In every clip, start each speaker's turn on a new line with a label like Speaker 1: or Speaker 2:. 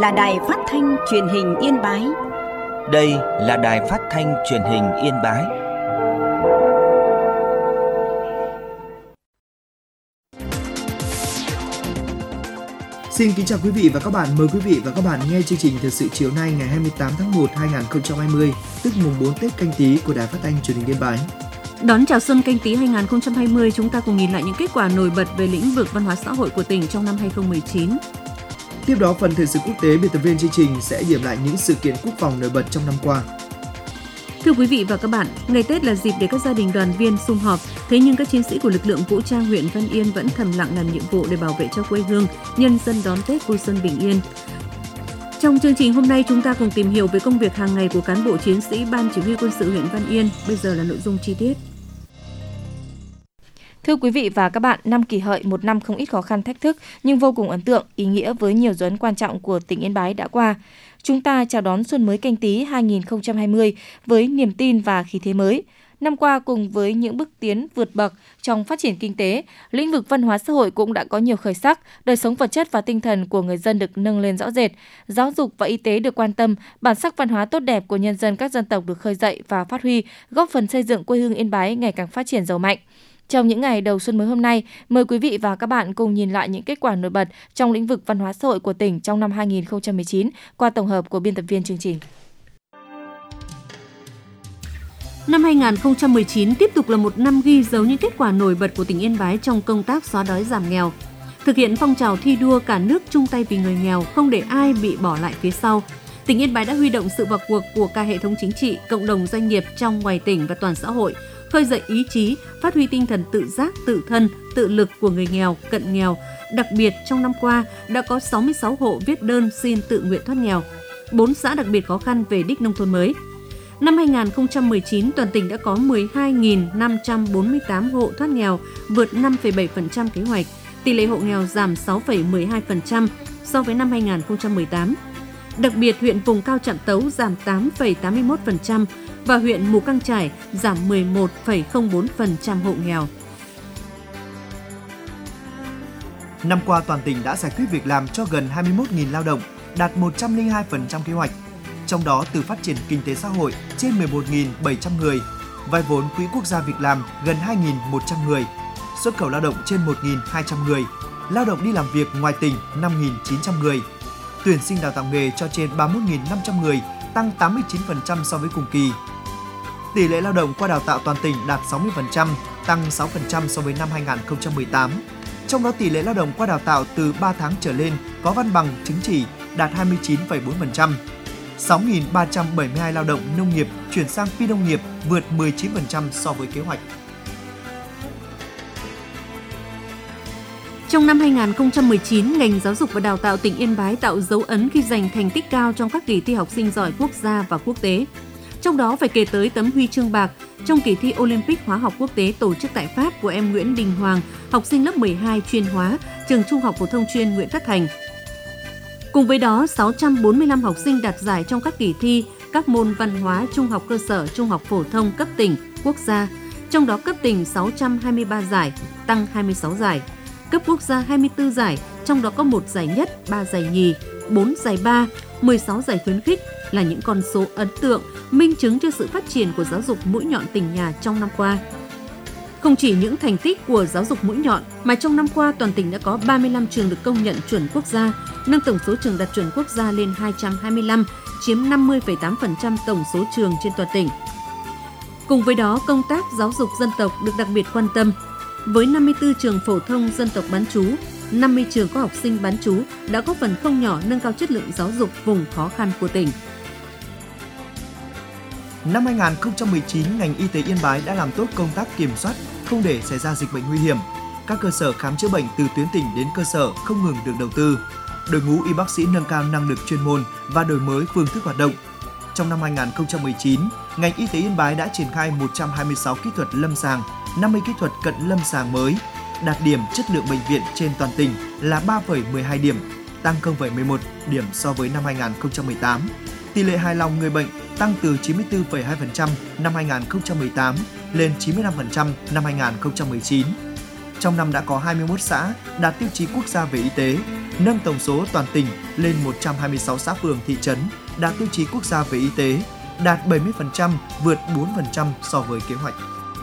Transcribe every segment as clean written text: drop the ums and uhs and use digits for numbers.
Speaker 1: là Đài Phát thanh Truyền hình Yên Bái.
Speaker 2: Đây là Đài Phát thanh Truyền hình Yên Bái.
Speaker 3: Xin kính chào quý vị và các bạn. Mời quý vị và các bạn nghe chương trình Thời sự chiều nay ngày 28 tháng 1 2020, tức mùng 4 Tết Canh Tý của Đài Phát thanh Truyền hình Yên Bái.
Speaker 4: Đón chào xuân Canh Tý 2020, chúng ta cùng nhìn lại những kết quả nổi bật về lĩnh vực văn hóa xã hội của tỉnh trong năm 2019.
Speaker 3: Tiếp đó, phần thời sự quốc tế, biên tập viên chương trình sẽ điểm lại những sự kiện quốc phòng nổi bật trong năm qua.
Speaker 4: Thưa quý vị và các bạn, ngày Tết là dịp để các gia đình đoàn viên sum họp, thế nhưng các chiến sĩ của lực lượng vũ trang huyện Văn Yên vẫn thầm lặng làm nhiệm vụ để bảo vệ cho quê hương, nhân dân đón Tết vui xuân bình yên. Trong chương trình hôm nay, chúng ta cùng tìm hiểu về công việc hàng ngày của cán bộ chiến sĩ Ban Chỉ huy Quân sự huyện Văn Yên. Bây giờ là nội dung chi tiết.
Speaker 5: Thưa quý vị và các bạn, năm Kỷ Hợi, một năm không ít khó khăn thách thức nhưng vô cùng ấn tượng, ý nghĩa với nhiều dấu ấn quan trọng của tỉnh Yên Bái đã qua. Chúng ta chào đón xuân mới Canh Tý 2020 với niềm tin và khí thế mới. Năm qua, cùng với những bước tiến vượt bậc trong phát triển kinh tế, lĩnh vực văn hóa xã hội cũng đã có nhiều khởi sắc, đời sống vật chất và tinh thần của người dân được nâng lên rõ rệt, giáo dục và y tế được quan tâm, bản sắc văn hóa tốt đẹp của nhân dân các dân tộc được khơi dậy và phát huy, góp phần xây dựng quê hương Yên Bái ngày càng phát triển giàu mạnh. Trong những ngày đầu xuân mới hôm nay, mời quý vị và các bạn cùng nhìn lại những kết quả nổi bật trong lĩnh vực văn hóa xã hội của tỉnh trong năm 2019 qua tổng hợp của biên tập viên chương trình.
Speaker 4: Năm 2019 tiếp tục là một năm ghi dấu những kết quả nổi bật của tỉnh Yên Bái trong công tác xóa đói giảm nghèo. Thực hiện phong trào thi đua cả nước chung tay vì người nghèo, không để ai bị bỏ lại phía sau. Tỉnh Yên Bái đã huy động sự vào cuộc của cả hệ thống chính trị, cộng đồng doanh nghiệp trong ngoài tỉnh và toàn xã hội, khơi dậy ý chí, phát huy tinh thần tự giác, tự thân, tự lực của người nghèo, cận nghèo. Đặc biệt, trong năm qua, đã có 66 hộ viết đơn xin tự nguyện thoát nghèo, 4 xã đặc biệt khó khăn về đích nông thôn mới. Năm 2019, toàn tỉnh đã có 12.548 hộ thoát nghèo, vượt 5,7% kế hoạch. Tỷ lệ hộ nghèo giảm 6,12% so với năm 2018. Đặc biệt, huyện vùng cao Trạm Tấu giảm 8,81% và huyện Mù Căng Chải giảm 11,04% hộ nghèo.
Speaker 3: Năm qua, toàn tỉnh đã giải quyết việc làm cho gần 21.000 lao động, đạt 102% kế hoạch. Trong đó, từ phát triển kinh tế xã hội trên 11.700 người, vay vốn Quỹ Quốc gia Việc làm gần 2.100 người, xuất khẩu lao động trên 1.200 người, lao động đi làm việc ngoài tỉnh 5.900 người, tuyển sinh đào tạo nghề cho trên 31.500 người, tăng 89% so với cùng kỳ. Tỷ lệ lao động qua đào tạo toàn tỉnh đạt 60%, tăng 6% so với năm 2018. Trong đó, tỷ lệ lao động qua đào tạo từ 3 tháng trở lên có văn bằng chứng chỉ đạt 29,4%. 6.372 lao động nông nghiệp chuyển sang phi nông nghiệp, vượt 19% so với kế hoạch.
Speaker 4: Trong năm 2019, ngành giáo dục và đào tạo tỉnh Yên Bái tạo dấu ấn khi giành thành tích cao trong các kỳ thi học sinh giỏi quốc gia và quốc tế. Trong đó phải kể tới tấm huy chương bạc trong kỳ thi Olympic hóa học quốc tế tổ chức tại Pháp của em Nguyễn Đình Hoàng, học sinh lớp 12 chuyên hóa, trường Trung học phổ thông chuyên Nguyễn Tất Thành. Cùng với đó, 645 học sinh đạt giải trong các kỳ thi các môn văn hóa trung học cơ sở, trung học phổ thông cấp tỉnh, quốc gia. Trong đó cấp tỉnh 623 giải, tăng 26 giải. Cấp quốc gia 24 giải, trong đó có 1 giải nhất, 3 giải nhì, 4 giải ba, 16 giải khuyến khích là những con số ấn tượng, minh chứng cho sự phát triển của giáo dục mũi nhọn tỉnh nhà trong năm qua. Không chỉ những thành tích của giáo dục mũi nhọn, mà trong năm qua toàn tỉnh đã có 35 trường được công nhận chuẩn quốc gia, nâng tổng số trường đạt chuẩn quốc gia lên 225, chiếm 50,8% tổng số trường trên toàn tỉnh. Cùng với đó, công tác giáo dục dân tộc được đặc biệt quan tâm. Với 54 trường phổ thông dân tộc bán trú, 50 trường có học sinh bán trú đã góp phần không nhỏ nâng cao chất lượng giáo dục vùng khó khăn của tỉnh.
Speaker 3: Năm 2019, ngành y tế Yên Bái đã làm tốt công tác kiểm soát, không để xảy ra dịch bệnh nguy hiểm. Các cơ sở khám chữa bệnh từ tuyến tỉnh đến cơ sở không ngừng được đầu tư. Đội ngũ y bác sĩ nâng cao năng lực chuyên môn và đổi mới phương thức hoạt động. Trong năm 2019, ngành y tế Yên Bái đã triển khai 126 kỹ thuật lâm sàng, 50 kỹ thuật cận lâm sàng mới, đạt điểm chất lượng bệnh viện trên toàn tỉnh là 3,12 điểm, tăng 0,11 điểm so với năm 2018. Tỷ lệ hài lòng người bệnh tăng từ 94,2% năm 2018 lên 95% năm 2019. Trong năm đã có 21 xã đạt tiêu chí quốc gia về y tế, nâng tổng số toàn tỉnh lên 126 xã phường thị trấn đạt tiêu chí quốc gia về y tế, đạt 70%, vượt 4% so với kế hoạch.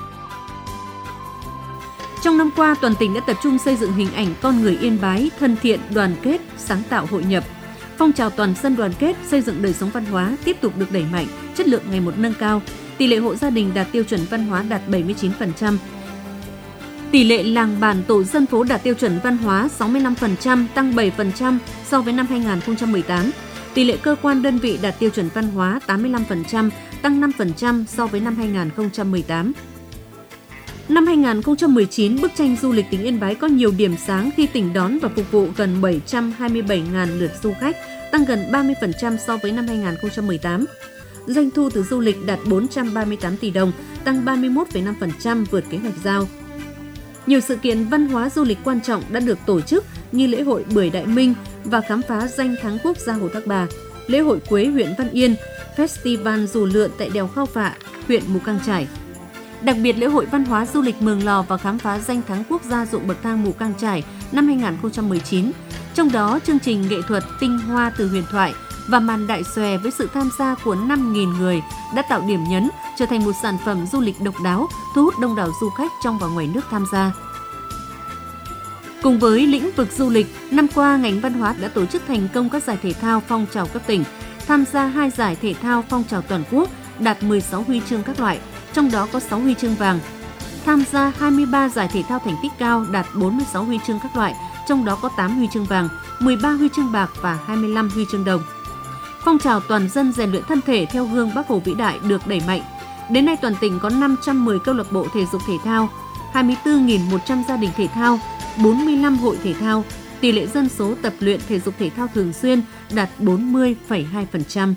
Speaker 4: Trong năm qua, toàn tỉnh đã tập trung xây dựng hình ảnh con người Yên Bái thân thiện, đoàn kết, sáng tạo, hội nhập. Phong trào toàn dân đoàn kết, xây dựng đời sống văn hóa tiếp tục được đẩy mạnh, chất lượng ngày một nâng cao. Tỷ lệ hộ gia đình đạt tiêu chuẩn văn hóa đạt 79%. Tỷ lệ làng bản tổ dân phố đạt tiêu chuẩn văn hóa 65%, tăng 7% so với năm 2018. Tỷ lệ cơ quan đơn vị đạt tiêu chuẩn văn hóa 85%, tăng 5% so với năm 2018. Năm 2019, bức tranh du lịch tỉnh Yên Bái có nhiều điểm sáng khi tỉnh đón và phục vụ gần 727.000 lượt du khách, tăng gần 30% so với năm 2018. Doanh thu từ du lịch đạt 438 tỷ đồng, tăng 31,5%, vượt kế hoạch giao. Nhiều sự kiện văn hóa du lịch quan trọng đã được tổ chức như lễ hội Bưởi Đại Minh và khám phá danh thắng quốc gia Hồ Thác Bà, lễ hội Quế huyện Văn Yên, Festival dù lượn tại đèo Khao Phạ, huyện Mù Cang Chải. Đặc biệt, lễ hội văn hóa du lịch Mường Lò và khám phá danh thắng quốc gia ruộng bậc thang Mù Cang Chải năm 2019. Trong đó, chương trình nghệ thuật Tinh Hoa từ huyền thoại và màn đại xòe với sự tham gia của 5.000 người đã tạo điểm nhấn, trở thành một sản phẩm du lịch độc đáo, thu hút đông đảo du khách trong và ngoài nước tham gia. Cùng với lĩnh vực du lịch, năm qua ngành văn hóa đã tổ chức thành công các giải thể thao phong trào cấp tỉnh, tham gia 2 giải thể thao phong trào toàn quốc, đạt 16 huy chương các loại, trong đó có 6 huy chương vàng. Tham gia 23 giải thể thao thành tích cao, đạt 46 huy chương các loại, trong đó có 8 huy chương vàng, 13 huy chương bạc và 25 huy chương đồng. Phong trào toàn dân rèn luyện thân thể theo gương Bác Hồ vĩ đại được đẩy mạnh. Đến nay toàn tỉnh có 510 câu lạc bộ thể dục thể thao, 24.100 gia đình thể thao, 45 hội thể thao. Tỷ lệ dân số tập luyện thể dục thể thao thường xuyên đạt 40,2%.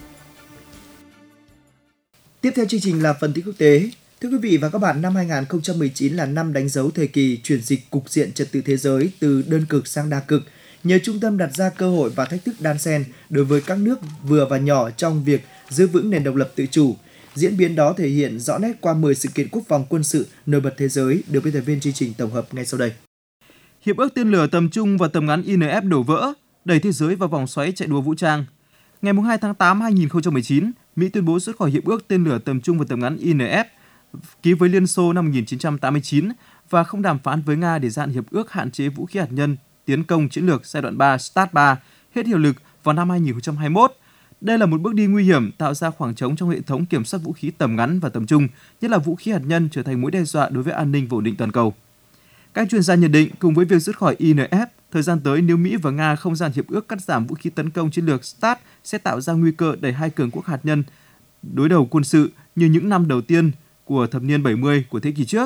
Speaker 3: Tiếp theo chương trình là phần tin quốc tế. Thưa quý vị và các bạn, năm 2019 là năm đánh dấu thời kỳ chuyển dịch cục diện trật tự thế giới từ đơn cực sang đa cực, nhờ trung tâm đặt ra cơ hội và thách thức đan xen đối với các nước vừa và nhỏ trong việc giữ vững nền độc lập tự chủ. Diễn biến đó thể hiện rõ nét qua 10 sự kiện quốc phòng quân sự nổi bật thế giới được biên tập viên chương trình tổng hợp ngay sau đây.
Speaker 6: Hiệp ước tên lửa tầm trung và tầm ngắn INF đổ vỡ, đẩy thế giới vào vòng xoáy chạy đua vũ trang. Ngày 2 tháng 8 2019, Mỹ tuyên bố rút khỏi Hiệp ước tên lửa tầm trung và tầm ngắn INF ký với Liên Xô năm 1989 và không đàm phán với Nga để gia hạn hiệp ước hạn chế vũ khí hạt nhân tiến công chiến lược giai đoạn 3 START 3 hết hiệu lực vào năm 2021. Đây là một bước đi nguy hiểm tạo ra khoảng trống trong hệ thống kiểm soát vũ khí tầm ngắn và tầm trung, nhất là vũ khí hạt nhân trở thành mối đe dọa đối với an ninh và ổn định toàn cầu. Các chuyên gia nhận định cùng với việc rút khỏi INF, thời gian tới nếu Mỹ và Nga không gia hạn hiệp ước cắt giảm vũ khí tấn công chiến lược START sẽ tạo ra nguy cơ đẩy hai cường quốc hạt nhân đối đầu quân sự như những năm đầu tiên của thập niên 70 của thế kỷ trước.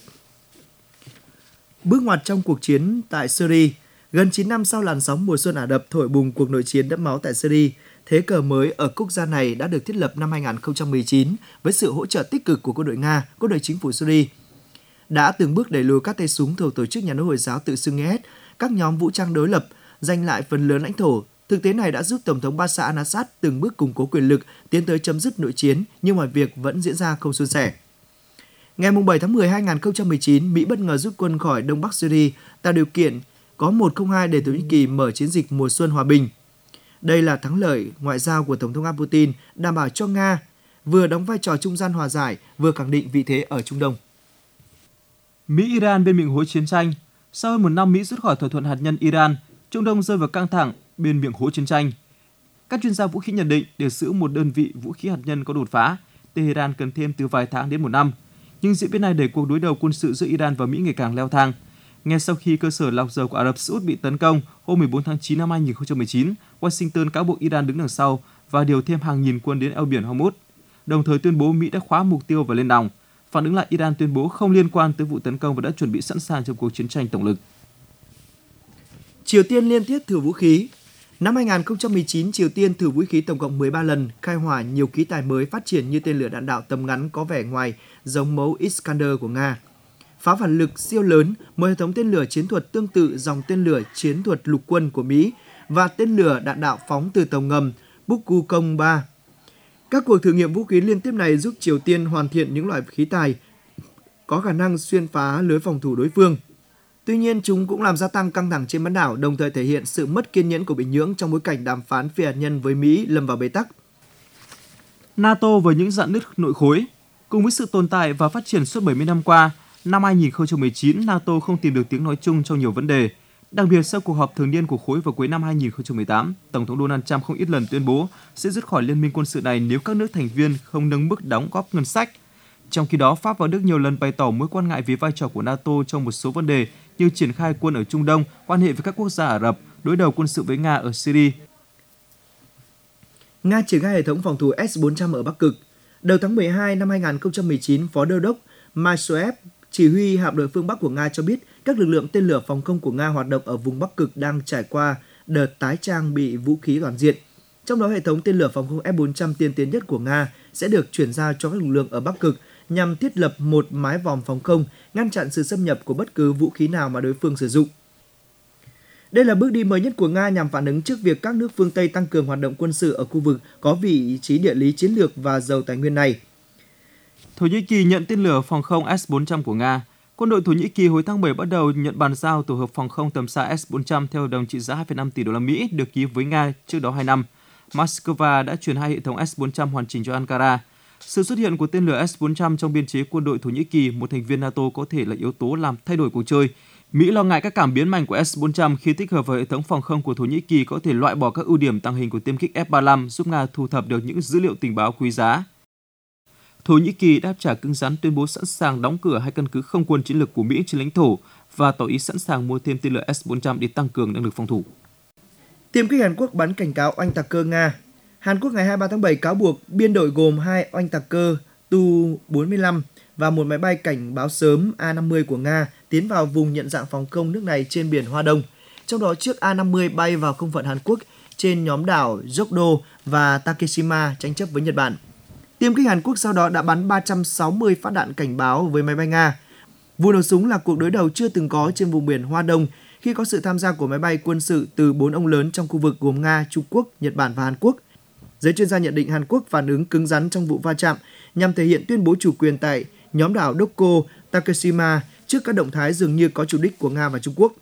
Speaker 3: Bước ngoặt trong cuộc chiến tại Syria, gần 9 năm sau làn sóng mùa xuân Ả Rập thổi bùng cuộc nội chiến đẫm máu tại Syria, thế cờ mới ở quốc gia này đã được thiết lập năm 2019 với sự hỗ trợ tích cực của quân đội Nga, quân đội chính phủ Syria. Đã từng bước đẩy lùi các tay súng thuộc tổ chức nhà nước Hồi giáo tự xưng IS, các nhóm vũ trang đối lập, giành lại phần lớn lãnh thổ. Thực tế này đã giúp Tổng thống Bashar al-Assad từng bước củng cố quyền lực, tiến tới chấm dứt nội chiến, nhưng mọi việc vẫn diễn ra không suôn sẻ. Ngày 7 tháng 10 2019, Mỹ bất ngờ rút quân khỏi Đông Bắc Syria, tạo điều kiện có 102 để Thổ Nhĩ Kỳ mở chiến dịch mùa xuân hòa bình. Đây là thắng lợi ngoại giao của Tổng thống Nga Putin, đảm bảo cho Nga vừa đóng vai trò trung gian hòa giải, vừa khẳng định vị thế ở Trung Đông.
Speaker 6: Mỹ-Iran bên miệng hố chiến tranh. Sau hơn một năm Mỹ rút khỏi thỏa thuận hạt nhân Iran, Trung Đông rơi vào căng thẳng bên miệng hố chiến tranh. Các chuyên gia vũ khí nhận định để giữ một đơn vị vũ khí hạt nhân có đột phá, Tehran cần thêm từ vài tháng đến một năm. Nhưng diễn biến này đẩy cuộc đối đầu quân sự giữa Iran và Mỹ ngày càng leo thang. Ngay sau khi cơ sở lọc dầu của Ả Rập Xê Út bị tấn công hôm 14 tháng 9 năm 2019, Washington cáo buộc Iran đứng đằng sau và điều thêm hàng nghìn quân đến eo biển Hormuz, đồng thời tuyên bố Mỹ đã khóa mục tiêu và lên nòng. Phản ứng lại, Iran tuyên bố không liên quan tới vụ tấn công và đã chuẩn bị sẵn sàng cho cuộc chiến tranh tổng lực.
Speaker 3: Triều Tiên liên tiếp thử vũ khí. Năm 2019, Triều Tiên thử vũ khí tổng cộng 13 lần, khai hỏa nhiều khí tài mới phát triển như tên lửa đạn đạo tầm ngắn có vẻ ngoài giống mẫu Iskander của Nga. Pháo phản lực siêu lớn, một hệ thống tên lửa chiến thuật tương tự dòng tên lửa chiến thuật lục quân của Mỹ và tên lửa đạn đạo phóng từ tàu ngầm Bukgukong 3. Các cuộc thử nghiệm vũ khí liên tiếp này giúp Triều Tiên hoàn thiện những loại khí tài có khả năng xuyên phá lưới phòng thủ đối phương. Tuy nhiên, chúng cũng làm gia tăng căng thẳng trên bán đảo, đồng thời thể hiện sự mất kiên nhẫn của Bình Nhưỡng trong bối cảnh đàm phán phi hạt nhân với Mỹ lâm vào bế tắc.
Speaker 6: NATO với những rạn nứt nội khối. Cùng với sự tồn tại và phát triển suốt 70 năm qua, năm 2019, NATO không tìm được tiếng nói chung trong nhiều vấn đề. Đặc biệt sau cuộc họp thường niên của khối vào cuối năm 2018, Tổng thống Donald Trump không ít lần tuyên bố sẽ rút khỏi liên minh quân sự này nếu các nước thành viên không nâng mức đóng góp ngân sách. Trong khi đó, Pháp và Đức nhiều lần bày tỏ mối quan ngại về vai trò của NATO trong một số vấn đề như triển khai quân ở Trung Đông, quan hệ với các quốc gia Ả Rập, đối đầu quân sự với Nga ở Syria.
Speaker 3: Nga triển khai hệ thống phòng thủ S-400 ở Bắc Cực. Đầu tháng 12 năm 2019, Phó Đô đốc Mysoev, chỉ huy hạm đội phương Bắc của Nga cho biết các lực lượng tên lửa phòng không của Nga hoạt động ở vùng Bắc Cực đang trải qua đợt tái trang bị vũ khí toàn diện. Trong đó, hệ thống tên lửa phòng không S-400 tiên tiến nhất của Nga sẽ được chuyển giao cho các lực lượng ở Bắc Cực nhằm thiết lập một mái vòm phòng không, ngăn chặn sự xâm nhập của bất cứ vũ khí nào mà đối phương sử dụng. Đây là bước đi mới nhất của Nga nhằm phản ứng trước việc các nước phương Tây tăng cường hoạt động quân sự ở khu vực có vị trí địa lý chiến lược và giàu tài nguyên này.
Speaker 6: Thổ Nhĩ Kỳ nhận tên lửa phòng không S-400 của Nga. Quân đội Thổ Nhĩ Kỳ hồi tháng 7 bắt đầu nhận bàn giao tổ hợp phòng không tầm xa S-400 theo hợp đồng trị giá 2,5 tỷ đô la Mỹ được ký với Nga trước đó 2 năm. Moscow đã chuyển 2 hệ thống S-400 hoàn chỉnh cho Ankara. Sự xuất hiện của tên lửa S-400 trong biên chế quân đội Thổ Nhĩ Kỳ, một thành viên NATO, có thể là yếu tố làm thay đổi cuộc chơi. Mỹ lo ngại các cảm biến mạnh của S-400 khi tích hợp vào hệ thống phòng không của Thổ Nhĩ Kỳ có thể loại bỏ các ưu điểm tàng hình của tiêm kích F-35, giúp Nga thu thập được những dữ liệu tình báo quý giá. Thổ Nhĩ Kỳ đáp trả cứng rắn tuyên bố sẵn sàng đóng cửa hai căn cứ không quân chiến lược của Mỹ trên lãnh thổ và tỏ ý sẵn sàng mua thêm tên lửa S-400 để tăng cường năng lực phòng thủ.
Speaker 3: Tiêm kích Hàn Quốc bắn cảnh cáo oanh tạc cơ Nga. Hàn Quốc ngày 23 tháng 7 cáo buộc biên đội gồm 2 oanh tạc cơ Tu-45 và một máy bay cảnh báo sớm A-50 của Nga tiến vào vùng nhận dạng phòng không nước này trên biển Hoa Đông. Trong đó, chiếc A-50 bay vào không phận Hàn Quốc trên nhóm đảo Jeokdo và Takeshima tranh chấp với Nhật Bản. Tiêm kích Hàn Quốc sau đó đã bắn 360 phát đạn cảnh báo với máy bay Nga. Vụ nổ súng là cuộc đối đầu chưa từng có trên vùng biển Hoa Đông khi có sự tham gia của máy bay quân sự từ 4 ông lớn trong khu vực gồm Nga, Trung Quốc, Nhật Bản và Hàn Quốc. Giới chuyên gia nhận định Hàn Quốc phản ứng cứng rắn trong vụ va chạm nhằm thể hiện tuyên bố chủ quyền tại nhóm đảo Dokko, Takeshima trước các động thái dường như có chủ đích của Nga và Trung Quốc.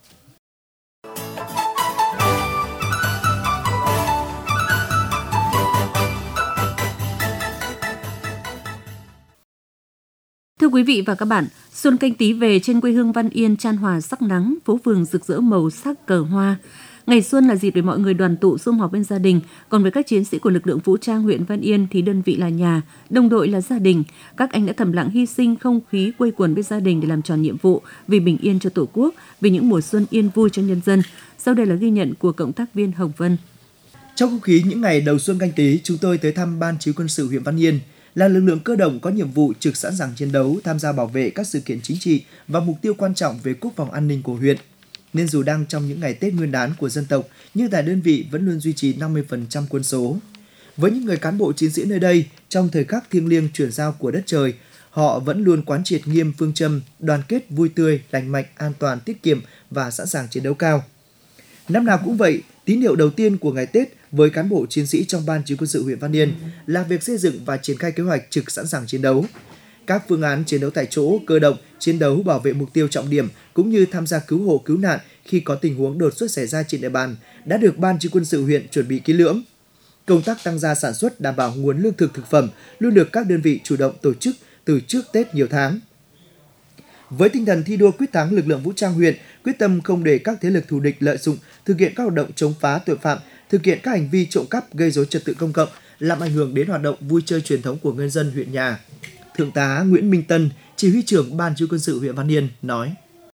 Speaker 4: Thưa quý vị và các bạn, xuân Canh Tý về trên quê hương Văn Yên chan hòa sắc nắng, phố phường rực rỡ màu sắc cờ hoa. Ngày xuân là dịp để mọi người đoàn tụ sum họp bên gia đình, còn với các chiến sĩ của lực lượng vũ trang huyện Văn Yên thì đơn vị là nhà, đồng đội là gia đình. Các anh đã thầm lặng hy sinh không khí quây quần bên gia đình để làm tròn nhiệm vụ vì bình yên cho Tổ quốc, vì những mùa xuân yên vui cho nhân dân. Sau đây là ghi nhận của cộng tác viên Hồng Vân.
Speaker 3: Trong không khí những ngày đầu xuân Canh Tý, chúng tôi tới thăm Ban Chỉ huy quân sự huyện Văn Yên, là lực lượng cơ động có nhiệm vụ trực sẵn sàng chiến đấu, tham gia bảo vệ các sự kiện chính trị và mục tiêu quan trọng về quốc phòng an ninh của huyện. Nên dù đang trong những ngày Tết Nguyên đán của dân tộc, nhưng tại đơn vị vẫn luôn duy trì 50% quân số. Với những người cán bộ chiến sĩ nơi đây, trong thời khắc thiêng liêng chuyển giao của đất trời, họ vẫn luôn quán triệt nghiêm phương châm đoàn kết, vui tươi, lành mạnh, an toàn, tiết kiệm và sẵn sàng chiến đấu cao. Năm nào cũng vậy, tín hiệu đầu tiên của ngày Tết với cán bộ chiến sĩ trong Ban Chỉ huy quân sự huyện Văn Yên là việc xây dựng và triển khai kế hoạch trực sẵn sàng chiến đấu. Các phương án chiến đấu tại chỗ, cơ động, chiến đấu bảo vệ mục tiêu trọng điểm cũng như tham gia cứu hộ cứu nạn khi có tình huống đột xuất xảy ra trên địa bàn đã được Ban Chỉ huy quân sự huyện chuẩn bị kỹ lưỡng. Công tác tăng gia sản xuất đảm bảo nguồn lương thực thực phẩm luôn được các đơn vị chủ động tổ chức từ trước Tết nhiều tháng. Với tinh thần thi đua quyết thắng, lực lượng vũ trang huyện quyết tâm không để các thế lực thù địch lợi dụng thực hiện các hoạt động chống phá tội phạm, thực hiện các hành vi trộm cắp, gây rối trật tự công cộng, làm ảnh hưởng đến hoạt động vui chơi truyền thống của nhân dân huyện nhà. Thượng tá Nguyễn Minh Tân, chỉ huy trưởng Ban Chỉ huy quân sự huyện Văn Yên nói: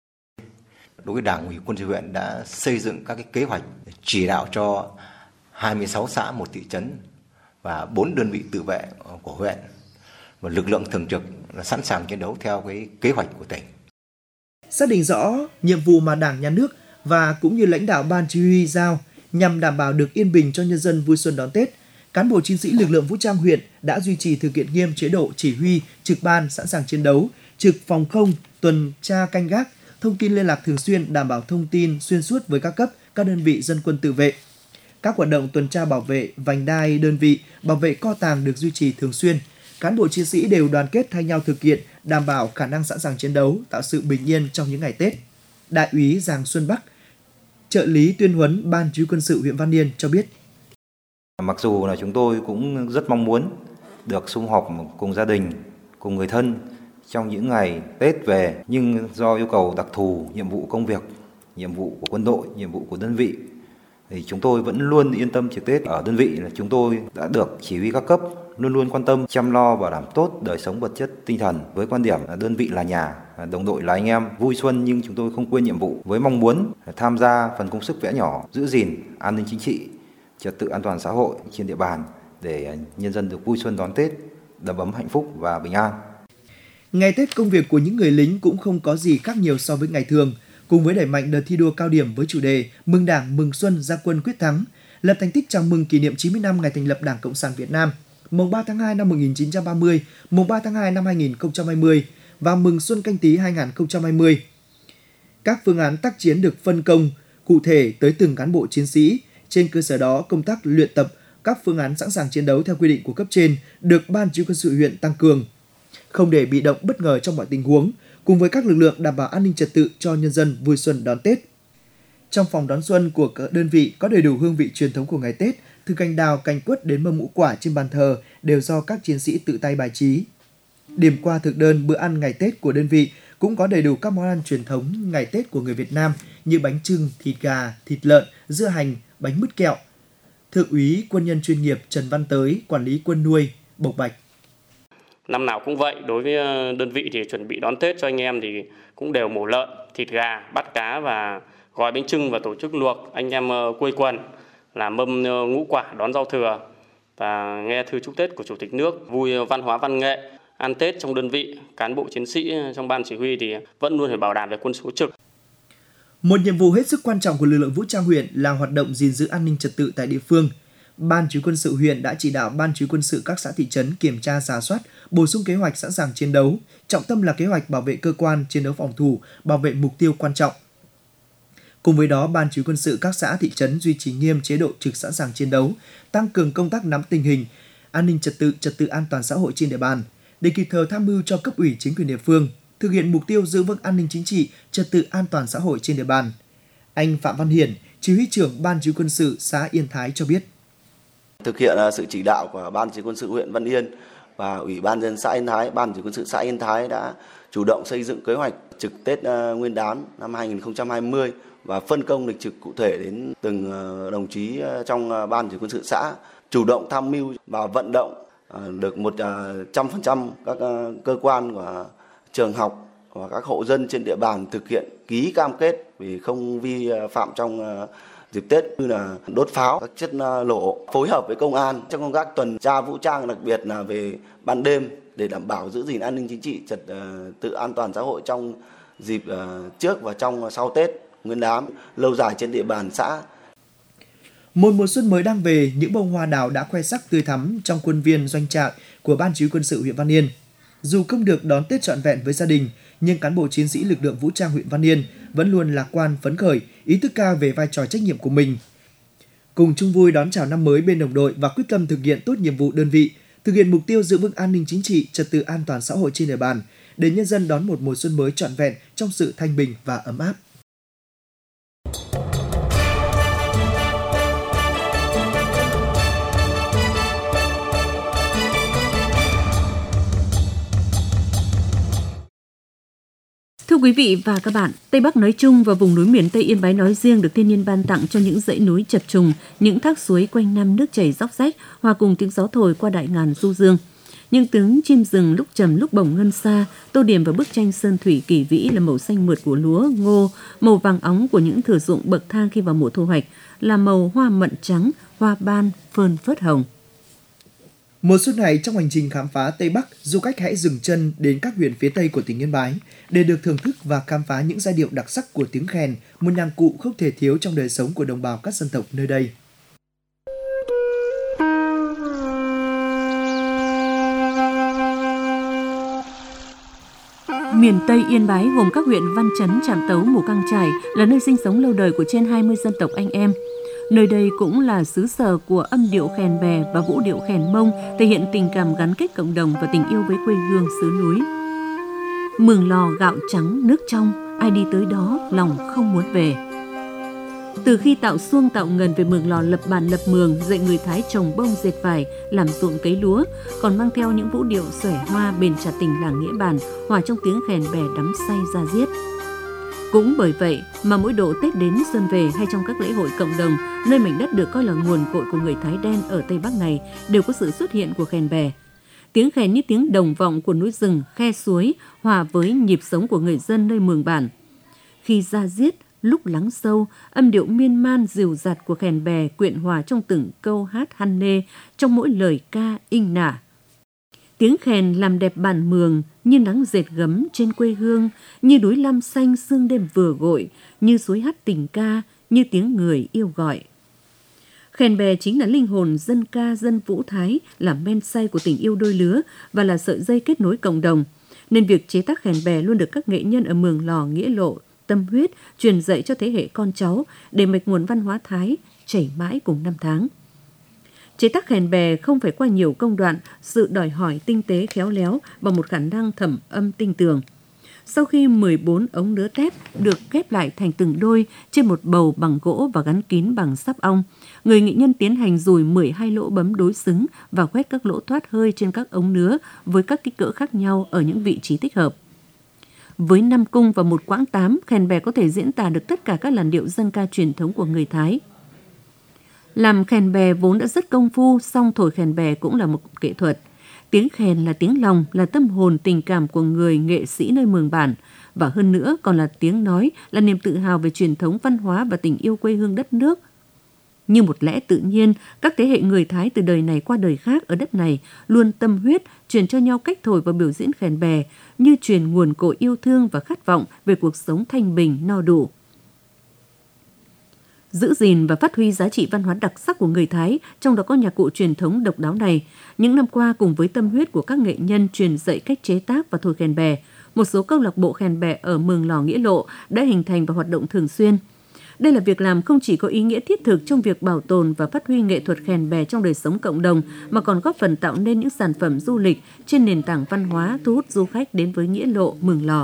Speaker 7: Đối với Đảng ủy quân sự huyện đã xây dựng các kế hoạch chỉ đạo cho 26 xã, 1 thị trấn và 4 đơn vị tự vệ của huyện và lực lượng thường trực là sẵn sàng chiến đấu theo cái kế hoạch của tỉnh.
Speaker 3: Xác định rõ nhiệm vụ mà Đảng, Nhà nước và cũng như lãnh đạo Ban Chỉ huy giao nhằm đảm bảo được yên bình cho nhân dân vui xuân đón Tết, cán bộ chiến sĩ lực lượng vũ trang huyện đã duy trì thực hiện nghiêm chế độ chỉ huy, trực ban sẵn sàng chiến đấu, trực phòng không, tuần tra canh gác, thông tin liên lạc thường xuyên, đảm bảo thông tin xuyên suốt với các cấp, các đơn vị dân quân tự vệ. Các hoạt động tuần tra bảo vệ vành đai đơn vị, bảo vệ kho tàng được duy trì thường xuyên. Cán bộ chiến sĩ đều đoàn kết thay nhau thực hiện, đảm bảo khả năng sẵn sàng chiến đấu, tạo sự bình yên trong những ngày Tết. Đại úy Giàng Xuân Bắc, trợ lý tuyên huấn Ban Chỉ huy quân sự huyện Văn Yên cho biết.
Speaker 8: Mặc dù là chúng tôi cũng rất mong muốn được sum họp cùng gia đình, cùng người thân trong những ngày Tết về, nhưng do yêu cầu đặc thù, nhiệm vụ công việc, nhiệm vụ của quân đội, nhiệm vụ của đơn vị, thì chúng tôi vẫn luôn yên tâm trực Tết ở đơn vị. Là chúng tôi đã được chỉ huy các cấp luôn luôn quan tâm, chăm lo bảo đảm tốt đời sống vật chất, tinh thần, với quan điểm là đơn vị là nhà, đồng đội là anh em, vui xuân nhưng chúng tôi không quên nhiệm vụ, với mong muốn tham gia phần công sức vẽ nhỏ, giữ gìn an ninh chính trị, trật tự an toàn xã hội trên địa bàn để nhân dân được vui xuân đón Tết, đầm ấm hạnh phúc và bình an.
Speaker 3: Ngày Tết, công việc của những người lính cũng không có gì khác nhiều so với ngày thường. Cùng với đẩy mạnh đợt thi đua cao điểm với chủ đề Mừng Đảng, Mừng Xuân, Ra Quân Quyết Thắng, lập thành tích chào mừng kỷ niệm 90 năm ngày thành lập Đảng Cộng sản Việt Nam, mùng 3 tháng 2 năm 1930, mùng 3 tháng 2 năm 2020 và mừng Xuân Canh Tý 2020. Các phương án tác chiến được phân công cụ thể tới từng cán bộ chiến sĩ. Trên cơ sở đó, công tác luyện tập các phương án sẵn sàng chiến đấu theo quy định của cấp trên được Ban Chỉ huy quân sự huyện tăng cường, không để bị động bất ngờ trong mọi tình huống, cùng với các lực lượng đảm bảo an ninh trật tự cho nhân dân vui xuân đón Tết. Trong phòng đón xuân của các đơn vị có đầy đủ hương vị truyền thống của ngày Tết, từ cành đào, cành quất đến mâm ngũ quả trên bàn thờ đều do các chiến sĩ tự tay bài trí. Điểm qua thực đơn bữa ăn ngày Tết của đơn vị cũng có đầy đủ các món ăn truyền thống ngày Tết của người Việt Nam như bánh chưng, thịt gà, thịt lợn, dưa hành, bánh mứt kẹo. Thượng úy quân nhân chuyên nghiệp Trần Văn Tới, quản lý quân nuôi, bộc bạch.
Speaker 9: Năm nào cũng vậy, đối với đơn vị thì chuẩn bị đón Tết cho anh em thì cũng đều mổ lợn, thịt gà, bắt cá và gói bánh chưng và tổ chức luộc anh em quây quần, làm mâm ngũ quả đón giao thừa và nghe thư chúc Tết của Chủ tịch nước, vui văn hóa văn nghệ. Ăn Tết trong đơn vị, cán bộ chiến sĩ trong ban chỉ huy thì vẫn luôn phải bảo đảm về quân số trực.
Speaker 3: Một nhiệm vụ hết sức quan trọng của lực lượng vũ trang huyện là hoạt động gìn giữ an ninh trật tự tại địa phương. Ban Chỉ huy quân sự huyện đã chỉ đạo Ban Chỉ huy quân sự các xã thị trấn kiểm tra rà soát, bổ sung kế hoạch sẵn sàng chiến đấu, trọng tâm là kế hoạch bảo vệ cơ quan, chiến đấu phòng thủ, bảo vệ mục tiêu quan trọng. Cùng với đó, Ban Chỉ huy quân sự các xã thị trấn duy trì nghiêm chế độ trực sẵn sàng chiến đấu, tăng cường công tác nắm tình hình, an ninh trật tự an toàn xã hội trên địa bàn, để kịp thời tham mưu cho cấp ủy chính quyền địa phương thực hiện mục tiêu giữ vững an ninh chính trị, trật tự an toàn xã hội trên địa bàn. Anh Phạm Văn Hiển, chỉ huy trưởng Ban Chỉ huy quân sự xã Yên Thái cho biết.
Speaker 10: Thực hiện sự chỉ đạo của Ban Chỉ huy quân sự huyện Văn Yên và Ủy ban nhân dân xã Yên Thái, Ban Chỉ huy quân sự xã Yên Thái đã chủ động xây dựng kế hoạch trực Tết Nguyên đán năm 2020 và phân công lịch trực cụ thể đến từng đồng chí trong Ban Chỉ huy quân sự xã, chủ động tham mưu và vận động được 100% các cơ quan của trường học và các hộ dân trên địa bàn thực hiện ký cam kết vì không vi phạm trong dịp Tết, như là đốt pháo, các chất nổ, phối hợp với công an trong công tác tuần tra vũ trang, đặc biệt là về ban đêm để đảm bảo giữ gìn an ninh chính trị, trật tự an toàn xã hội trong dịp trước và trong sau Tết Nguyên đán lâu dài trên địa bàn xã.
Speaker 3: Một mùa xuân mới đang về, những bông hoa đào đã khoe sắc tươi thắm trong khuôn viên doanh trại của Ban Chỉ huy quân sự huyện Văn Yên. Dù không được đón Tết trọn vẹn với gia đình, nhưng cán bộ chiến sĩ lực lượng vũ trang huyện Văn Yên vẫn luôn lạc quan, phấn khởi, ý thức cao về vai trò trách nhiệm của mình. Cùng chung vui đón chào năm mới bên đồng đội và quyết tâm thực hiện tốt nhiệm vụ đơn vị, thực hiện mục tiêu giữ vững an ninh chính trị, trật tự an toàn xã hội trên địa bàn, để nhân dân đón một mùa xuân mới trọn vẹn trong sự thanh bình và ấm áp.
Speaker 4: Thưa quý vị và các bạn, Tây Bắc nói chung và vùng núi miền Tây Yên Bái nói riêng được thiên nhiên ban tặng cho những dãy núi chập trùng, những thác suối quanh năm nước chảy róc rách, hòa cùng tiếng gió thổi qua đại ngàn du dương. Những tiếng chim rừng lúc trầm lúc bổng ngân xa, tô điểm vào bức tranh sơn thủy kỳ vĩ là màu xanh mượt của lúa, ngô, màu vàng óng của những thửa ruộng bậc thang khi vào mùa thu hoạch, là màu hoa mận trắng, hoa ban, phơn phớt hồng.
Speaker 3: Mùa xuân này, trong hành trình khám phá Tây Bắc, du khách hãy dừng chân đến các huyện phía Tây của tỉnh Yên Bái để được thưởng thức và khám phá những giai điệu đặc sắc của tiếng khèn, một nhạc cụ không thể thiếu trong đời sống của đồng bào các dân tộc nơi đây.
Speaker 4: Miền Tây Yên Bái gồm các huyện Văn Chấn, Trạm Tấu, Mù Căng Chải là nơi sinh sống lâu đời của trên 20 dân tộc anh em. Nơi đây cũng là xứ sở của âm điệu khèn bè và vũ điệu khèn Mông, thể hiện tình cảm gắn kết cộng đồng và tình yêu với quê hương xứ núi. Mường lò gạo trắng nước trong, ai đi tới đó lòng không muốn về. Từ khi tạo xuông tạo ngần về Mường Lò lập bản lập mường, dạy người Thái trồng bông dệt vải, làm ruộng cấy lúa, còn mang theo những vũ điệu xòe hoa bền chặt tình làng nghĩa bản, hòa trong tiếng khèn bè đắm say ra diết. Cũng bởi vậy mà mỗi độ Tết đến xuân về hay trong các lễ hội cộng đồng, nơi mảnh đất được coi là nguồn cội của người Thái đen ở Tây Bắc này, đều có sự xuất hiện của khèn bè. Tiếng khèn như tiếng đồng vọng của núi rừng, khe suối, hòa với nhịp sống của người dân nơi Mường Bản. Khi ra diết, lúc lắng sâu, âm điệu miên man dịu dặt của khèn bè quyện hòa trong từng câu hát hăn nê, trong mỗi lời ca inh nả. Tiếng khèn làm đẹp bản Mường như nắng dệt gấm trên quê hương, như núi lam xanh sương đêm vừa gội, như suối hát tình ca, như tiếng người yêu gọi. Khèn bè chính là linh hồn dân ca dân vũ Thái, là men say của tình yêu đôi lứa và là sợi dây kết nối cộng đồng. Nên việc chế tác khèn bè luôn được các nghệ nhân ở Mường Lò, Nghĩa Lộ tâm huyết truyền dạy cho thế hệ con cháu để mạch nguồn văn hóa Thái chảy mãi cùng năm tháng. Chế tác khèn bè không phải qua nhiều công đoạn, sự đòi hỏi tinh tế khéo léo và một khả năng thẩm âm tinh tường. Sau khi 14 ống nứa tép được ghép lại thành từng đôi trên một bầu bằng gỗ và gắn kín bằng sáp ong, người nghệ nhân tiến hành dùi 12 lỗ bấm đối xứng và quét các lỗ thoát hơi trên các ống nứa với các kích cỡ khác nhau ở những vị trí thích hợp. Với 5 cung và một quãng 8, khèn bè có thể diễn tả được tất cả các làn điệu dân ca truyền thống của người Thái. Làm khèn bè vốn đã rất công phu, song thổi khèn bè cũng là một nghệ thuật. Tiếng khèn là tiếng lòng, là tâm hồn tình cảm của người nghệ sĩ nơi Mường Bản, và hơn nữa còn là tiếng nói, là niềm tự hào về truyền thống văn hóa và tình yêu quê hương đất nước. Như một lẽ tự nhiên, các thế hệ người Thái từ đời này qua đời khác ở đất này luôn tâm huyết truyền cho nhau cách thổi và biểu diễn khèn bè, như truyền nguồn cội yêu thương và khát vọng về cuộc sống thanh bình no đủ. Giữ gìn và phát huy giá trị văn hóa đặc sắc của người Thái, trong đó có nhạc cụ truyền thống độc đáo này. Những năm qua, cùng với tâm huyết của các nghệ nhân truyền dạy cách chế tác và thổi khèn bè, một số câu lạc bộ khèn bè ở Mường Lò, Nghĩa Lộ đã hình thành và hoạt động thường xuyên. Đây là việc làm không chỉ có ý nghĩa thiết thực trong việc bảo tồn và phát huy nghệ thuật khèn bè trong đời sống cộng đồng, mà còn góp phần tạo nên những sản phẩm du lịch trên nền tảng văn hóa thu hút du khách đến với Nghĩa Lộ, Mường Lò.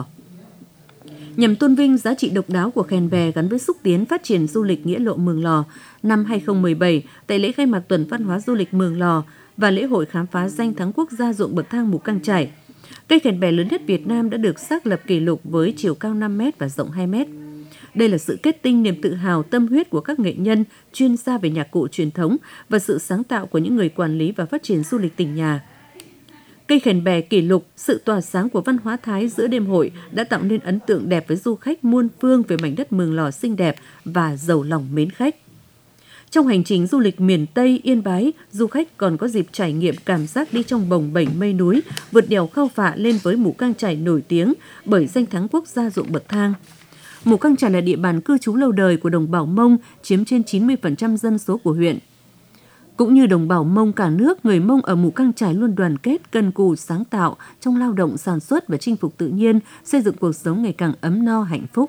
Speaker 4: Nhằm tôn vinh giá trị độc đáo của khèn bè gắn với xúc tiến phát triển du lịch Nghĩa Lộ Mường Lò, năm 2017, tại lễ khai mạc Tuần Văn hóa Du lịch Mường Lò và lễ hội khám phá danh thắng quốc gia ruộng bậc thang Mù Căng Chải, cây khèn bè lớn nhất Việt Nam đã được xác lập kỷ lục với chiều cao 5 m và rộng 2 m. Đây là sự kết tinh niềm tự hào tâm huyết của các nghệ nhân chuyên gia về nhạc cụ truyền thống và sự sáng tạo của những người quản lý và phát triển du lịch tỉnh nhà. Cây khèn bè kỷ lục, sự tỏa sáng của văn hóa Thái giữa đêm hội đã tạo nên ấn tượng đẹp với du khách muôn phương về mảnh đất Mường Lò xinh đẹp và giàu lòng mến khách. Trong hành trình du lịch miền Tây, Yên Bái, du khách còn có dịp trải nghiệm cảm giác đi trong bồng bềnh mây núi, vượt đèo Khao Phạ lên với Mù Căng Chải nổi tiếng bởi danh thắng quốc gia ruộng bậc thang. Mù Căng Chải là địa bàn cư trú lâu đời của đồng bào Mông, chiếm trên 90% dân số của huyện. Cũng như đồng bào Mông cả nước, người Mông ở Mù Căng Chải luôn đoàn kết, cần cù, sáng tạo trong lao động sản xuất và chinh phục tự nhiên, xây dựng cuộc sống ngày càng ấm no hạnh phúc.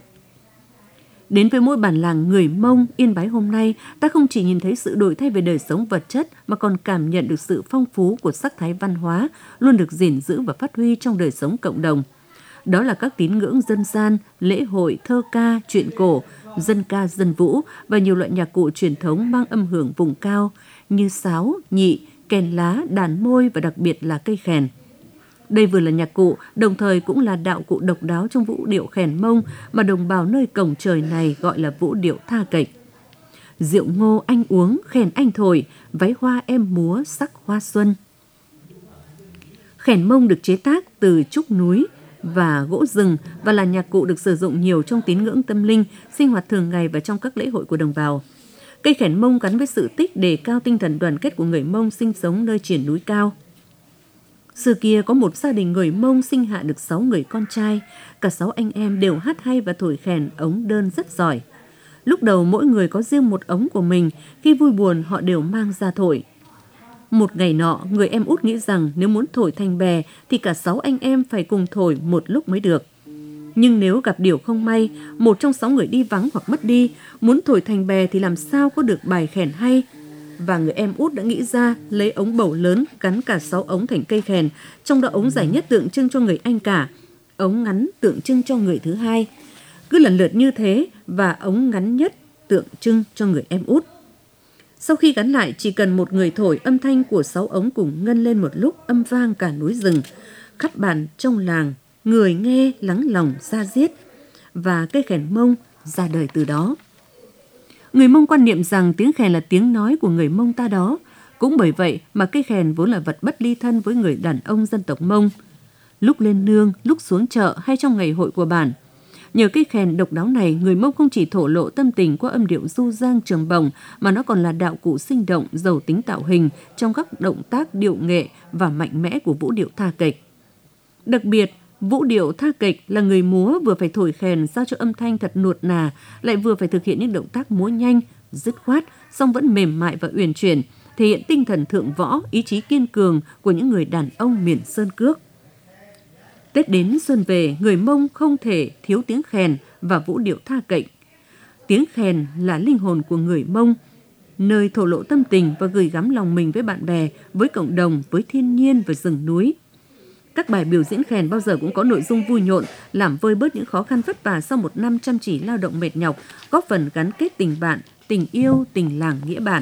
Speaker 4: Đến với mỗi bản làng người Mông Yên Bái hôm nay, ta không chỉ nhìn thấy sự đổi thay về đời sống vật chất mà còn cảm nhận được sự phong phú của sắc thái văn hóa luôn được gìn giữ và phát huy trong đời sống cộng đồng. Đó là các tín ngưỡng dân gian, lễ hội, thơ ca, truyện cổ, dân ca, dân vũ và nhiều loại nhạc cụ truyền thống mang âm hưởng vùng cao như sáo, nhị, kèn lá, đàn môi và đặc biệt là cây khèn. Đây vừa là nhạc cụ, đồng thời cũng là đạo cụ độc đáo trong vũ điệu khèn Mông mà đồng bào nơi cổng trời này gọi là vũ điệu tha kệch. Rượu ngô anh uống, khèn anh thổi, váy hoa em múa sắc hoa xuân. Khèn Mông được chế tác từ trúc núi và gỗ rừng và là nhạc cụ được sử dụng nhiều trong tín ngưỡng tâm linh, sinh hoạt thường ngày và trong các lễ hội của đồng bào. Cây khèn Mông gắn với sự tích đề cao tinh thần đoàn kết của người Mông sinh sống nơi triển núi cao. Xưa kia có một gia đình người Mông sinh hạ được 6 người con trai, cả 6 anh em đều hát hay và thổi khèn ống đơn rất giỏi. Lúc đầu mỗi người có riêng một ống của mình, khi vui buồn họ đều mang ra thổi. Một ngày nọ, người em út nghĩ rằng nếu muốn thổi thành bè thì cả 6 anh em phải cùng thổi một lúc mới được. Nhưng nếu gặp điều không may, một trong 6 người đi vắng hoặc mất đi, muốn thổi thành bè thì làm sao có được bài khèn hay? Và người em út đã nghĩ ra lấy ống bầu lớn gắn cả 6 ống thành cây khèn, trong đó ống dài nhất tượng trưng cho người anh cả, ống ngắn tượng trưng cho người thứ hai. cứ lần lượt như thế và ống ngắn nhất tượng trưng cho người em út. Sau khi gắn lại, chỉ cần một người thổi, âm thanh của 6 ống cùng ngân lên một lúc, âm vang cả núi rừng. Khắt bàn trong làng, người nghe lắng lòng ra diết, và cây khèn Mông ra đời từ đó. Người Mông quan niệm rằng tiếng khèn là tiếng nói của người Mông ta đó. Cũng bởi vậy mà cây khèn vốn là vật bất ly thân với người đàn ông dân tộc Mông. Lúc lên nương, lúc xuống chợ hay trong ngày hội của bản. Nhờ cây khèn độc đáo này, người Mông không chỉ thổ lộ tâm tình qua âm điệu du dang trường bồng, mà nó còn là đạo cụ sinh động, giàu tính tạo hình trong các động tác điệu nghệ và mạnh mẽ của vũ điệu tha kịch. Đặc biệt, vũ điệu tha kịch là người múa vừa phải thổi khèn sao cho âm thanh thật nuột nà, lại vừa phải thực hiện những động tác múa nhanh, dứt khoát, song vẫn mềm mại và uyển chuyển, thể hiện tinh thần thượng võ, ý chí kiên cường của những người đàn ông miền Sơn Cước. Tết đến xuân về, người Mông không thể thiếu tiếng khèn và vũ điệu tha kịch. Tiếng khèn là linh hồn của người Mông, nơi thổ lộ tâm tình và gửi gắm lòng mình với bạn bè, với cộng đồng, với thiên nhiên và rừng núi. Các bài biểu diễn khèn bao giờ cũng có nội dung vui nhộn, làm vơi bớt những khó khăn vất vả sau một năm chăm chỉ lao động mệt nhọc, góp phần gắn kết tình bạn, tình yêu, tình làng nghĩa bản.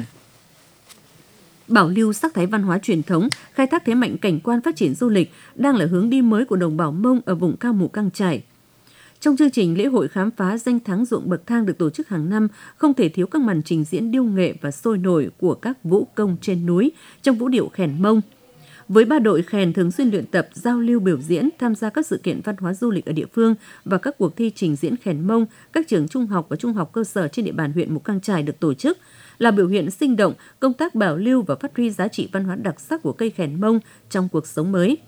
Speaker 4: Bảo lưu sắc thái văn hóa truyền thống, khai thác thế mạnh cảnh quan phát triển du lịch đang là hướng đi mới của đồng bào Mông ở vùng cao Mù Căng Chải. Trong chương trình lễ hội khám phá danh thắng ruộng bậc thang được tổ chức hàng năm, không thể thiếu các màn trình diễn điêu nghệ và sôi nổi của các vũ công trên núi trong vũ điệu khèn Mông. Với 3 đội khèn thường xuyên luyện tập, giao lưu biểu diễn, tham gia các sự kiện văn hóa du lịch ở địa phương và các cuộc thi trình diễn khèn Mông, các trường trung học và trung học cơ sở trên địa bàn huyện Mù Căng Chải được tổ chức, là biểu hiện sinh động công tác bảo lưu và phát huy giá trị văn hóa đặc sắc của cây khèn Mông trong cuộc sống mới.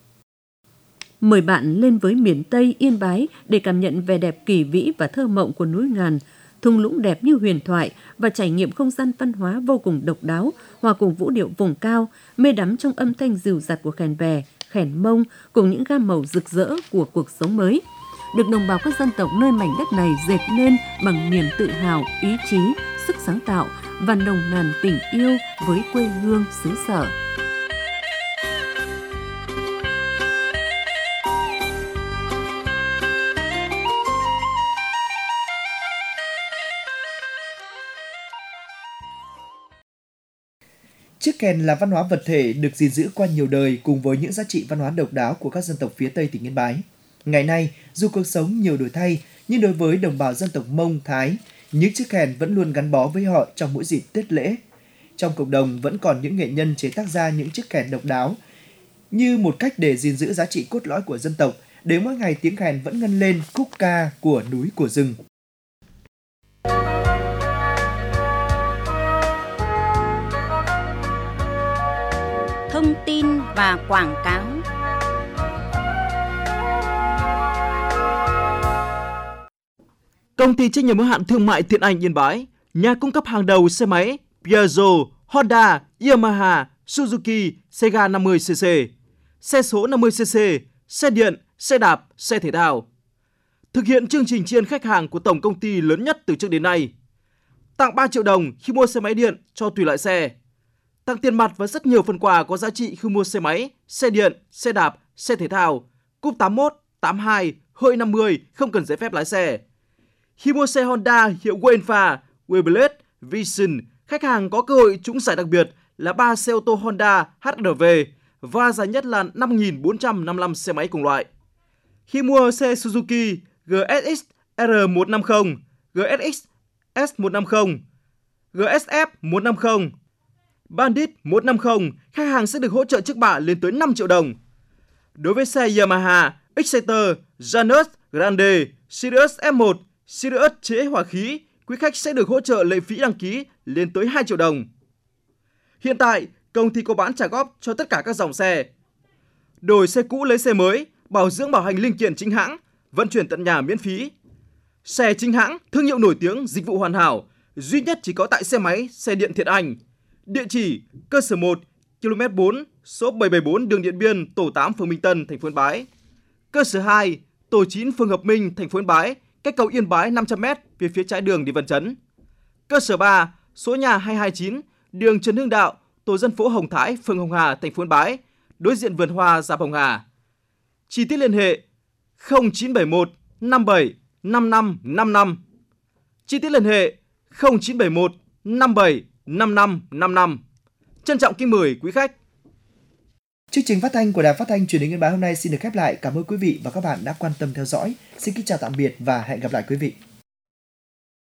Speaker 4: Mời bạn lên với miền Tây Yên Bái để cảm nhận vẻ đẹp kỳ vĩ và thơ mộng của núi ngàn, thung lũng đẹp như huyền thoại và trải nghiệm không gian văn hóa vô cùng độc đáo, hòa cùng vũ điệu vùng cao, mê đắm trong âm thanh dịu dặt của khèn bè, khèn Mông cùng những gam màu rực rỡ của cuộc sống mới, được đồng bào các dân tộc nơi mảnh đất này dệt nên bằng niềm tự hào, ý chí, sức sáng tạo và nồng nàn tình yêu với quê hương xứ sở.
Speaker 3: Chiếc kèn là văn hóa vật thể được gìn giữ qua nhiều đời cùng với những giá trị văn hóa độc đáo của các dân tộc phía Tây tỉnh Yên Bái. Ngày nay, dù cuộc sống nhiều đổi thay, nhưng đối với đồng bào dân tộc Mông, Thái, những chiếc kèn vẫn luôn gắn bó với họ trong mỗi dịp Tết lễ. Trong cộng đồng vẫn còn những nghệ nhân chế tác ra những chiếc kèn độc đáo như một cách để gìn giữ giá trị cốt lõi của dân tộc, để mỗi ngày tiếng kèn vẫn ngân lên khúc ca của núi của rừng.
Speaker 1: Thông tin và quảng cáo.
Speaker 6: Công ty trách nhiệm hữu hạn thương mại Thiện Anh Yên Bái, nhà cung cấp hàng đầu xe máy Piaggio, Honda, Yamaha, Suzuki, Sega 50cc, xe số 50cc, xe điện, xe đạp, xe thể thao. Thực hiện chương trình tri ân khách hàng của tổng công ty lớn nhất từ trước đến nay. Tặng 3 triệu đồng khi mua xe máy điện cho tùy loại xe. Tặng tiền mặt và rất nhiều phần quà có giá trị khi mua xe máy, xe điện, xe đạp, xe thể thao, cúp 81, 82, hơi 50 không cần giấy phép lái xe. Khi mua xe Honda hiệu Wainfa, Wayblade, Vision, khách hàng có cơ hội trúng giải đặc biệt là 3 xe ô tô Honda HR-V và giải nhất là 5.455 xe máy cùng loại. Khi mua xe Suzuki GSX R150, GSX S150, GSF 150, Bandit 150, khách hàng sẽ được hỗ trợ trước bạ lên tới 5 triệu đồng. Đối với xe Yamaha, Exciter, Janus, Grande, Sirius F1, Sirius chế hỏa khí, quý khách sẽ được hỗ trợ lệ phí đăng ký lên tới 2 triệu đồng. Hiện tại, công ty có bán trả góp cho tất cả các dòng xe. Đổi xe cũ lấy xe mới, bảo dưỡng bảo hành linh kiện chính hãng, vận chuyển tận nhà miễn phí. Xe chính hãng, thương hiệu nổi tiếng, dịch vụ hoàn hảo, duy nhất chỉ có tại xe máy, xe điện Thiện Anh. Địa chỉ: cơ sở 1, km 4, số 774 đường Điện Biên, tổ 8, phường Minh Tân, thành phố Yên Bái. Cơ sở 2, tổ 9, phường Hợp Minh, thành phố Yên Bái, cách cầu Yên Bái 500m về phía trái đường đi Văn Chấn. Cơ sở 3, số nhà 229, đường Trần Hưng Đạo, tổ dân phố Hồng Thái, phường Hồng Hà, thành phố Yên Bái, đối diện vườn hoa Dạp Hồng Hà. Chi tiết liên hệ 0971 57 5555. Chi tiết liên hệ 0971 57 5555. Trân trọng kính mời quý khách.
Speaker 3: Chương trình phát thanh của Đài Phát thanh Truyền hình Yên Bái hôm nay xin được khép lại. Cảm ơn quý vị và các bạn đã quan tâm theo dõi. Xin kính chào tạm biệt và hẹn gặp lại quý vị.